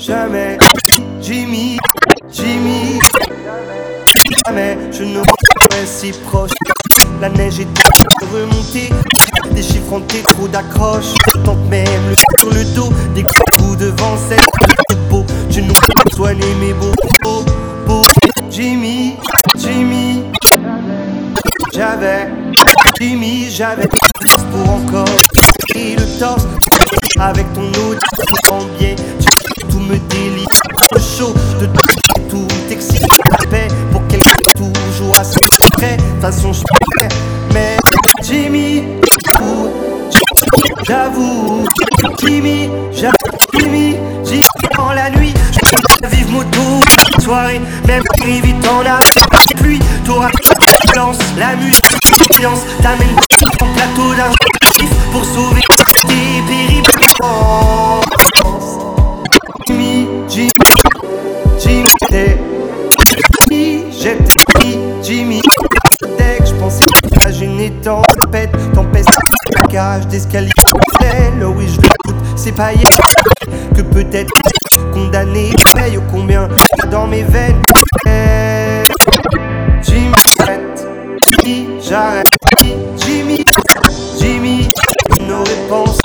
jamais, Jimmy, Jimmy, jamais je ne serai si proche. La neige est remontée, des chiffres ont été trop d'accroche. Tente même le sur le dos, des coups devant cette beau. Je nous soigner mes beaux, beaux, Jimmy, Jimmy, j'avais, Jimmy, j'avais pour encore et le torse avec ton autre en biais. Tu tout me délire, le chaud de tout t'excite la paix pour quelqu'un toujours assez près. De toute façon je fais, mais Jimmy, j'avoue, Jimmy, Jimmy, Jimmy, dans la nuit, je vive moto, soirée, même vite en a pluie, t'auras lance la musique, silence, t'amènes ton plateau d'un pour sauver tes périples. Jimmy, Jimmy, Jimmy, j'étais Jimmy. Dès que je pensais à une tempête, la cage d'escalier. Là oui je le doute, c'est pas hier que peut-être condamné. Paye au combien dans mes veines. Jimmy, j'arrête. Jimmy, Jimmy, nos réponses